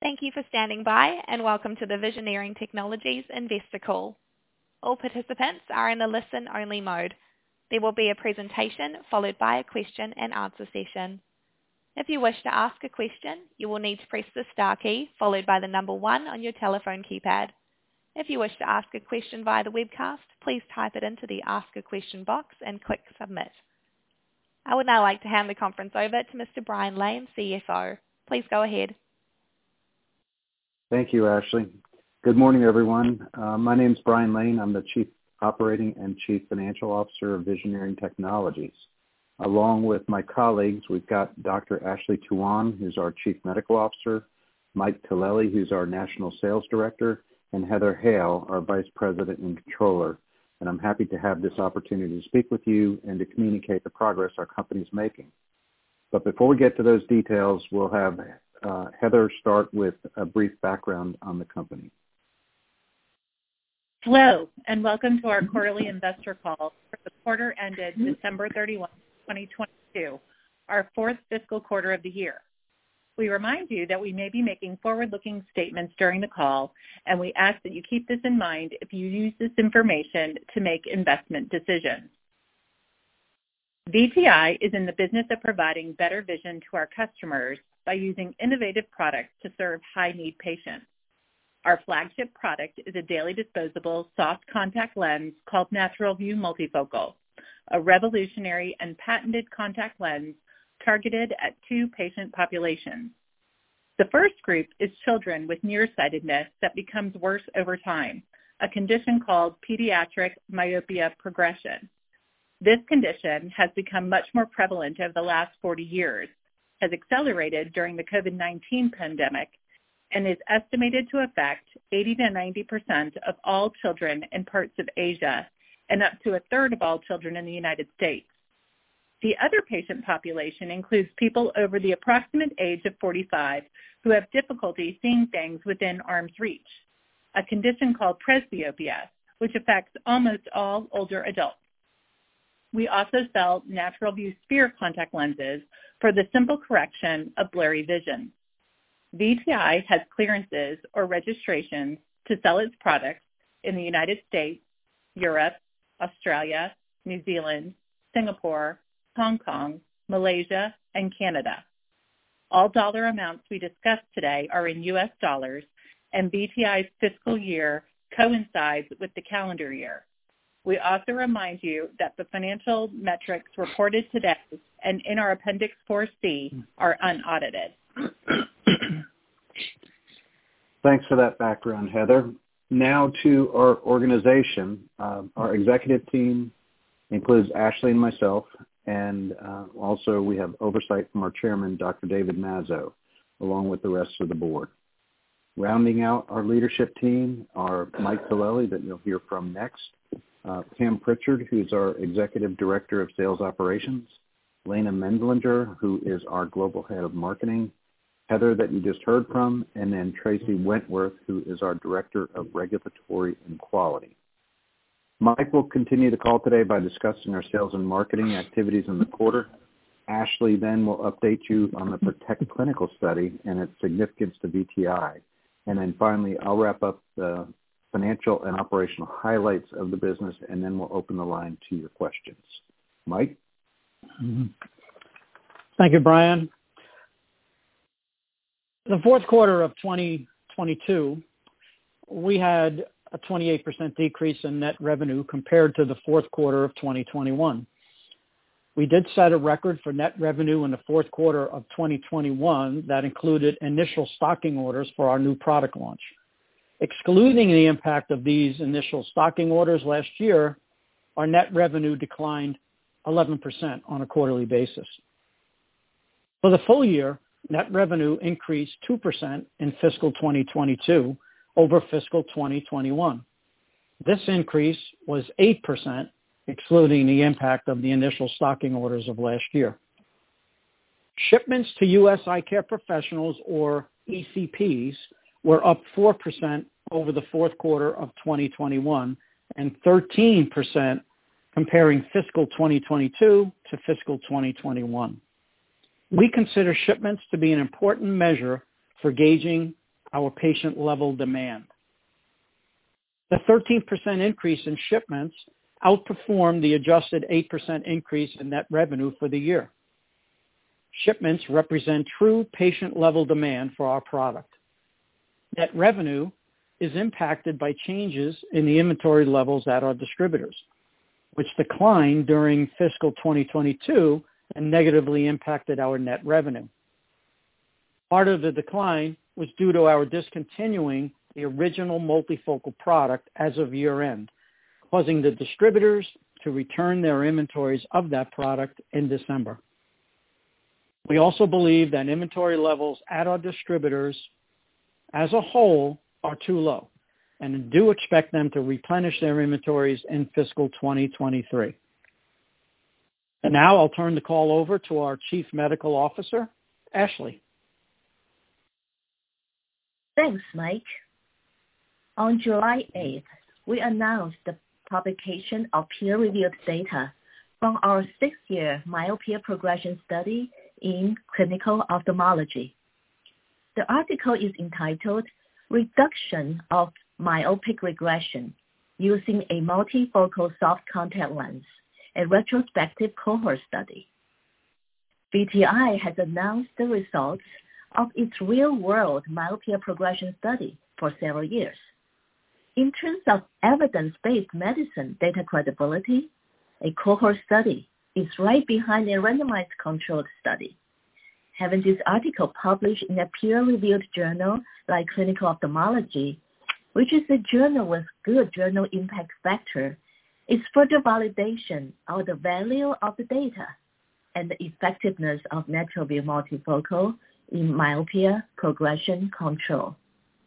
Thank you for standing by, and welcome to the Visionary Technologies Investor Call. All participants are in a listen-only mode. There will be a presentation followed by a question and answer session. If you wish to ask a question, you will need to press the star key followed by the number 1 on your telephone keypad. If you wish to ask a question via the webcast, please type it into the Ask a Question box and click Submit. I would now like to hand the conference over to Mr. Brian Lane, CFO. Please go ahead. Thank you, Ashley. Good morning, everyone. My name is Brian Lane. I'm the Chief Operating and Chief Financial Officer of Visionary Technologies. Along with my colleagues, we've got Dr. Ashley Tuan, who's our Chief Medical Officer, Mike Tillelli, who's our National Sales Director, and Heather Hale, our Vice President and Controller. And I'm happy to have this opportunity to speak with you and to communicate the progress our company is making. But before we get to those details, we'll have Heather start with a brief background on the company. Hello, and welcome to our quarterly investor call for the quarter ended December 31, 2022, our fourth fiscal quarter of the year. We remind you that we may be making forward-looking statements during the call, and we ask that you keep this in mind if you use this information to make investment decisions. VTI is in the business of providing better vision to our customers by using innovative products to serve high-need patients. Our flagship product is a daily disposable soft contact lens called Natural View Multifocal, a revolutionary and patented contact lens targeted at 2 patient populations. The first group is children with nearsightedness that becomes worse over time, a condition called pediatric myopia progression. This condition has become much more prevalent over the last 40 years, has accelerated during the COVID-19 pandemic, and is estimated to affect 80 to 90% of all children in parts of Asia and up to a third of all children in the United States. The other patient population includes people over the approximate age of 45 who have difficulty seeing things within arm's reach, a condition called presbyopia, which affects almost all older adults. We also sell Natural View Sphere contact lenses for the simple correction of blurry vision. VTI has clearances or registrations to sell its products in the United States, Europe, Australia, New Zealand, Singapore, Hong Kong, Malaysia, and Canada. All dollar amounts we discuss today are in U.S. dollars, and VTI's fiscal year coincides with the calendar year. We also remind you that the financial metrics reported today and in our Appendix 4C are unaudited. Thanks for that background, Heather. Now to our organization. Our executive team includes Ashley and myself, and also we have oversight from our chairman, Dr. David Mazzo, along with the rest of the board. Rounding out our leadership team are Mike Tillelli, that you'll hear from next, Pam Pritchard, who's our Executive Director of Sales Operations, Lena Mendlinger, who is our Global Head of Marketing, Heather, that you just heard from, and then Tracy Wentworth, who is our Director of Regulatory and Quality. Mike will continue the call today by discussing our sales and marketing activities in the quarter. Ashley then will update you on the PROTECT clinical study and its significance to VTI. And then finally, I'll wrap up the financial and operational highlights of the business, and then we'll open the line to your questions. Mike? Thank you, Brian. The fourth quarter of 2022, we had a 28% decrease in net revenue compared to the fourth quarter of 2021. We did set a record for net revenue in the fourth quarter of 2021 that included initial stocking orders for our new product launch. Excluding the impact of these initial stocking orders last year, our net revenue declined 11% on a quarterly basis. For the full year, net revenue increased 2% in fiscal 2022 over fiscal 2021. This increase was 8%, excluding the impact of the initial stocking orders of last year. Shipments to U.S. eye care professionals, or ECPs, were up 4% over the fourth quarter of 2021 and 13% comparing fiscal 2022 to fiscal 2021. We consider shipments to be an important measure for gauging our patient-level demand. The 13% increase in shipments outperformed the adjusted 8% increase in net revenue for the year. Shipments represent true patient-level demand for our product. Net revenue is impacted by changes in the inventory levels at our distributors, which declined during fiscal 2022 and negatively impacted our net revenue. Part of the decline was due to our discontinuing the original multifocal product as of year-end, causing the distributors to return their inventories of that product in December. We also believe that inventory levels at our distributors as a whole are too low and do expect them to replenish their inventories in fiscal 2023. And now I'll turn the call over to our Chief Medical Officer, Ashley. Thanks, Mike. On July 8th, we announced the publication of peer-reviewed data from our 6-year myopia progression study in Clinical Ophthalmology. The article is entitled Reduction of Myopic Regression Using a Multifocal Soft Contact Lens, a Retrospective Cohort Study. VTI has announced the results of its real-world myopia progression study for several years. In terms of evidence-based medicine data credibility, a cohort study is right behind a randomized controlled study. Having this article published in a peer-reviewed journal like Clinical Ophthalmology, which is a journal with good journal impact factor, is further validation of the value of the data and the effectiveness of NaturVue multifocal in myopia progression control.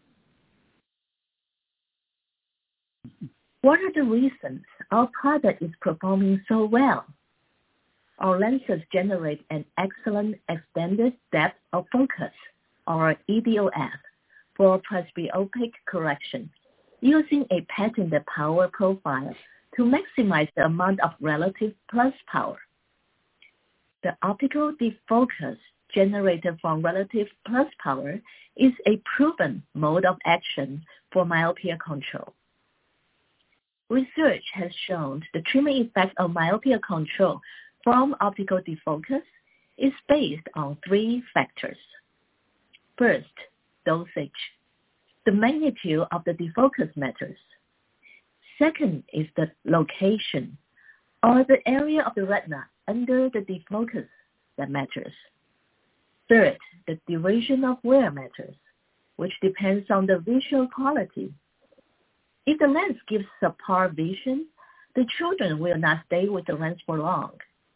What are the reasons our product is performing so well? Our lenses generate an excellent extended depth of focus, or EDOF, for presbyopic correction, using a patented power profile to maximize the amount of relative plus power. The optical defocus generated from relative plus power is a proven mode of action for myopia control. Research has shown the treatment effect of myopia control from optical defocus is based on 3 factors. First, dosage. The magnitude of the defocus matters. Second is the location, or the area of the retina under the defocus that matters. Third, the duration of wear matters, which depends on the visual quality. If the lens gives subpar vision, the children will not stay with the lens for long.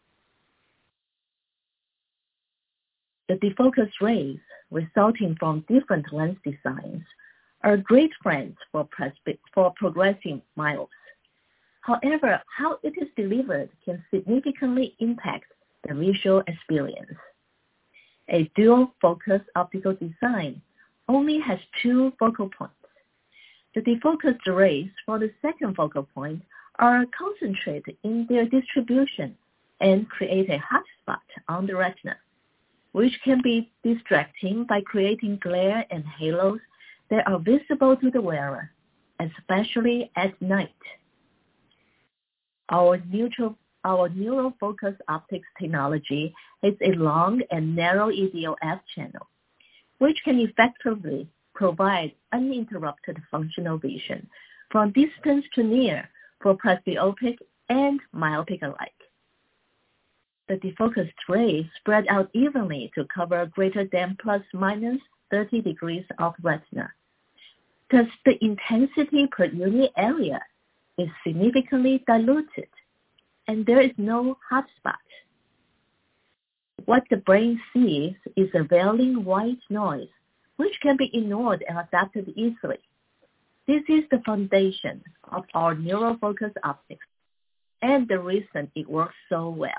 The defocus rays resulting from different lens designs are great friends for progressing myopes. However, how it is delivered can significantly impact the visual experience. A dual-focus optical design only has 2 focal points. The defocused rays for the second focal point are concentrated in their distribution and create a hotspot on the retina, which can be distracting by creating glare and halos that are visible to the wearer, especially at night. Our neurofocus optics technology has a long and narrow EDOF channel, which can effectively provide uninterrupted functional vision from distance to near for presbyopic and myopic alike. The defocused rays spread out evenly to cover greater than plus minus 30 degrees of retina. Thus, the intensity per unit area is significantly diluted, and there is no hotspot. What the brain sees is a veiling white noise, which can be ignored and adapted easily. This is the foundation of our neurofocus optics, and the reason it works so well.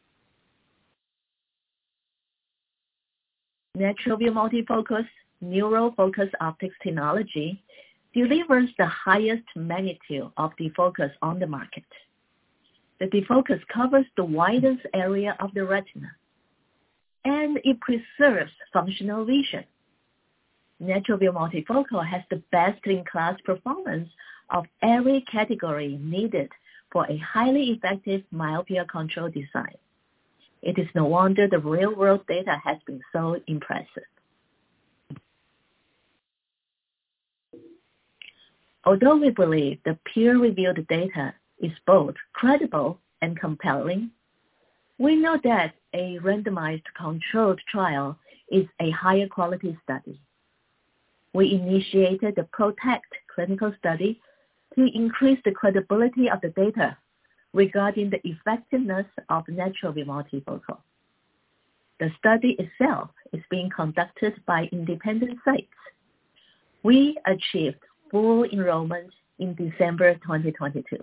NaturVue multifocus neurofocus optics technology delivers the highest magnitude of defocus on the market. The defocus covers the widest area of the retina, and it preserves functional vision. NaturVue Multifocal has the best-in-class performance of every category needed for a highly effective myopia control design. It is no wonder the real-world data has been so impressive. Although we believe the peer-reviewed data is both credible and compelling, we know that a randomized controlled trial is a higher quality study. We initiated the PROTECT clinical study to increase the credibility of the data regarding the effectiveness of NaturVue Multifocal. The study itself is being conducted by independent sites. We achieved full enrollment in December 2022.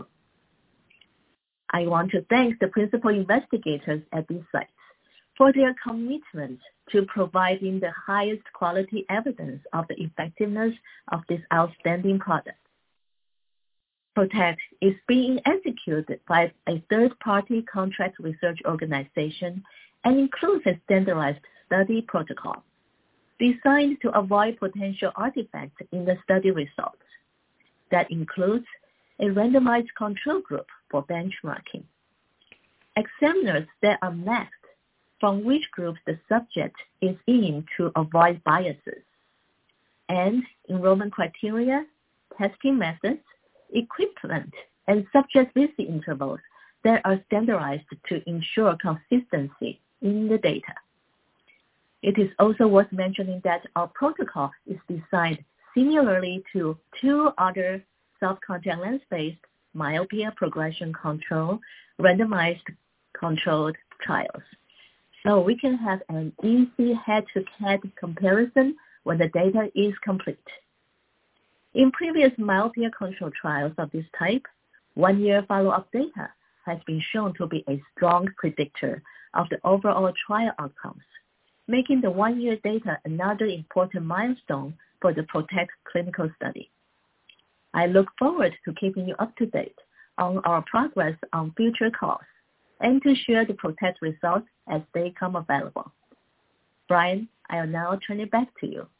I want to thank the principal investigators at these sites for their commitment to providing the highest quality evidence of the effectiveness of this outstanding product. PROTECT is being executed by a third-party contract research organization and includes a standardized study protocol designed to avoid potential artifacts in the study results. That includes a randomized control group for benchmarking, examiners that are masked from which group the subject is in to avoid biases, and enrollment criteria, testing methods, equipment, and subject visit intervals that are standardized to ensure consistency in the data. It is also worth mentioning that our protocol is designed similarly to two other soft contact lens-based myopia progression control randomized controlled trials. So we can have an easy head-to-head comparison when the data is complete. In previous myopia control trials of this type, 1-year follow-up data has been shown to be a strong predictor of the overall trial outcomes, making the 1-year data another important milestone for the PROTECT clinical study. I look forward to keeping you up to date on our progress on future calls and to share the PROTECT results as they come available. Brian, I'll now turn it back to you.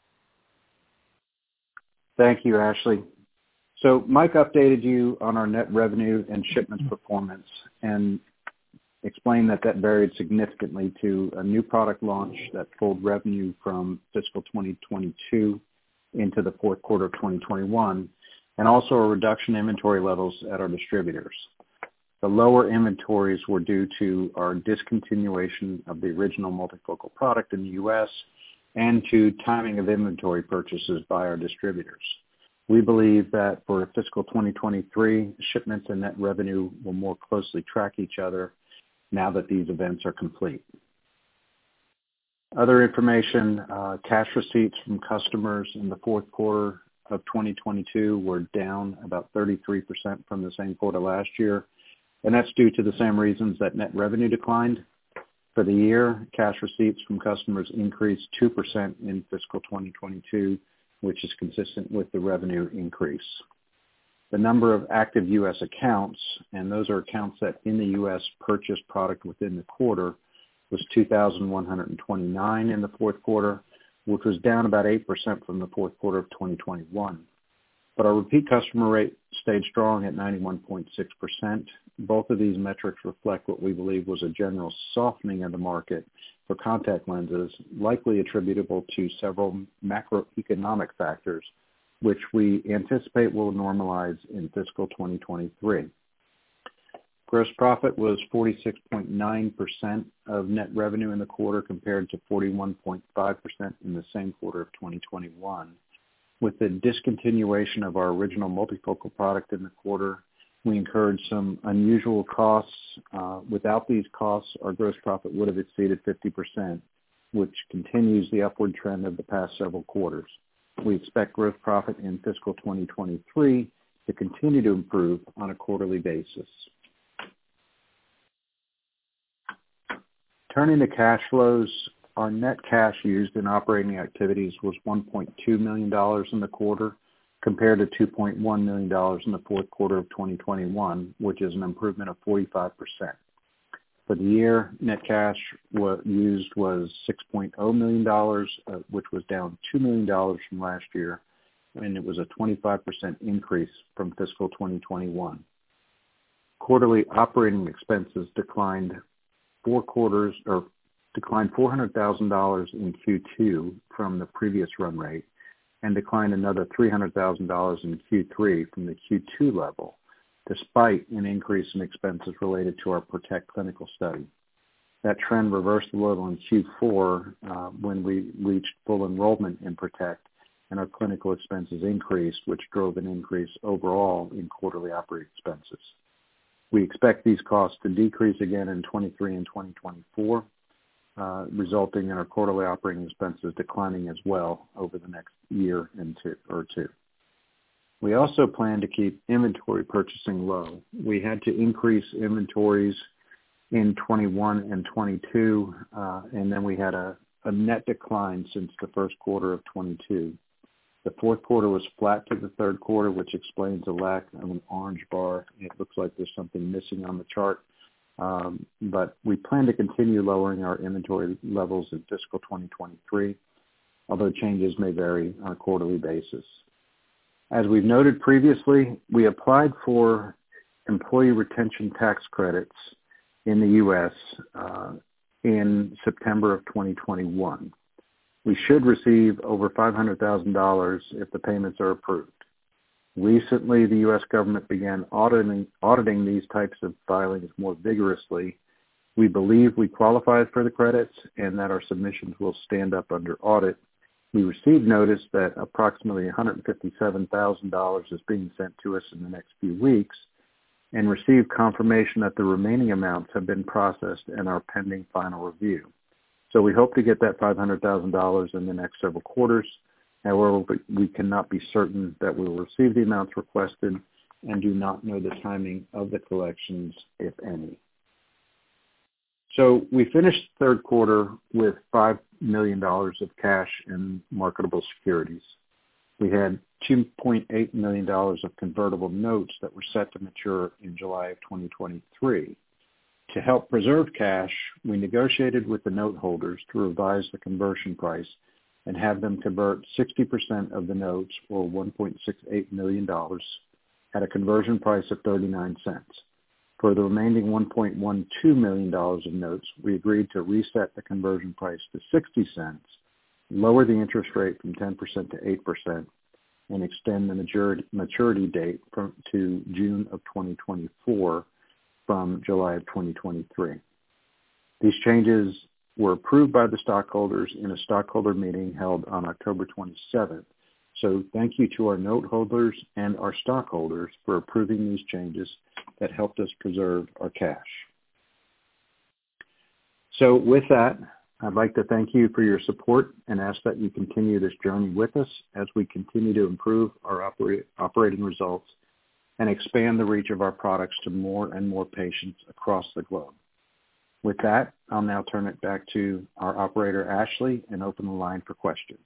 Thank you, Ashley. So Mike updated you on our net revenue and shipments performance and explained that varied significantly to a new product launch that pulled revenue from fiscal 2022 into the fourth quarter of 2021, and also a reduction in inventory levels at our distributors. The lower inventories were due to our discontinuation of the original multifocal product in the U.S. and to timing of inventory purchases by our distributors. We believe that for fiscal 2023, shipments and net revenue will more closely track each other now that these events are complete. Other information, cash receipts from customers in the fourth quarter of 2022 were down about 33% from the same quarter last year, and that's due to the same reasons that net revenue declined. For the year, cash receipts from customers increased 2% in fiscal 2022, which is consistent with the revenue increase. The number of active U.S. accounts, and those are accounts that in the U.S. purchased product within the quarter, was 2,129 in the fourth quarter, which was down about 8% from the fourth quarter of 2021. But our repeat customer rate stayed strong at 91.6%. Both of these metrics reflect what we believe was a general softening of the market for contact lenses, likely attributable to several macroeconomic factors, which we anticipate will normalize in fiscal 2023. Gross profit was 46.9% of net revenue in the quarter compared to 41.5% in the same quarter of 2021. With the discontinuation of our original multifocal product in the quarter, we incurred some unusual costs. Without these costs, our gross profit would have exceeded 50%, which continues the upward trend of the past several quarters. We expect gross profit in fiscal 2023 to continue to improve on a quarterly basis. Turning to cash flows, our net cash used in operating activities was $1.2 million in the quarter compared to $2.1 million in the fourth quarter of 2021, which is an improvement of 45%. For the year, net cash used was $6.0 million, which was down $2 million from last year, and it was a 25% increase from fiscal 2021. Quarterly operating expenses declined $400,000 in Q2 from the previous run rate, and declined another $300,000 in Q3 from the Q2 level, despite an increase in expenses related to our PROTECT clinical study. That trend reversed a little in Q4 when we reached full enrollment in PROTECT, and our clinical expenses increased, which drove an increase overall in quarterly operating expenses. We expect these costs to decrease again in 23 and 2024, resulting in our quarterly operating expenses declining as well over the next year or two. We also plan to keep inventory purchasing low. We had to increase inventories in 21 and 22, and then we had a net decline since the first quarter of 22. The fourth quarter was flat to the third quarter, which explains the lack of an orange bar. It looks like there's something missing on the chart. But we plan to continue lowering our inventory levels in fiscal 2023, although changes may vary on a quarterly basis. As we've noted previously, we applied for employee retention tax credits in the U.S. In September of 2021. We should receive over $500,000 if the payments are approved. Recently, the U.S. government began auditing these types of filings more vigorously. We believe we qualify for the credits and that our submissions will stand up under audit. We received notice that approximately $157,000 is being sent to us in the next few weeks, and received confirmation that the remaining amounts have been processed and are pending final review. So we hope to get that $500,000 in the next several quarters. However, we cannot be certain that we will receive the amounts requested and do not know the timing of the collections, if any. So we finished the third quarter with $5 million of cash and marketable securities. We had $2.8 million of convertible notes that were set to mature in July of 2023. To help preserve cash, we negotiated with the note holders to revise the conversion price and have them convert 60% of the notes, or $1.68 million, at a conversion price of 39 cents. For the remaining $1.12 million of notes, we agreed to reset the conversion price to 60 cents, lower the interest rate from 10% to 8%, and extend the maturity date to June of 2024 from July of 2023. These changes were approved by the stockholders in a stockholder meeting held on October 27th. So thank you to our note holders and our stockholders for approving these changes that helped us preserve our cash. So with that, I'd like to thank you for your support and ask that you continue this journey with us as we continue to improve our operating results and expand the reach of our products to more and more patients across the globe. With that, I'll now turn it back to our operator, Ashley, and open the line for questions.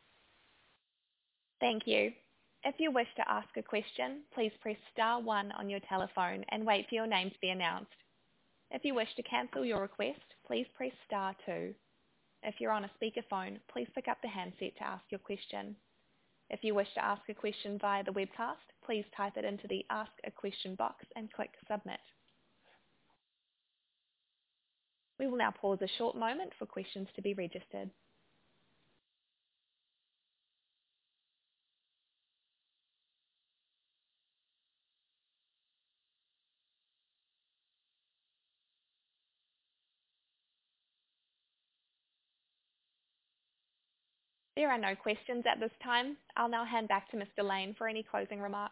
Thank you. If you wish to ask a question, please press star 1 on your telephone and wait for your name to be announced. If you wish to cancel your request, please press star 2. If you're on a speakerphone, please pick up the handset to ask your question. If you wish to ask a question via the webcast, please type it into the Ask a Question box and click Submit. We will now pause a short moment for questions to be registered. There are no questions at this time. I'll now hand back to Mr. Lane for any closing remarks.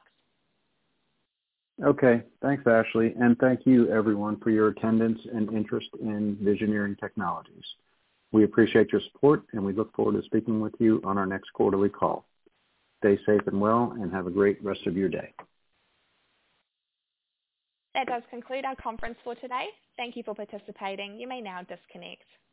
Okay, thanks, Ashley, and thank you, everyone, for your attendance and interest in Visioneering Technologies. We appreciate your support, and we look forward to speaking with you on our next quarterly call. Stay safe and well, and have a great rest of your day. That does conclude our conference for today. Thank you for participating. You may now disconnect.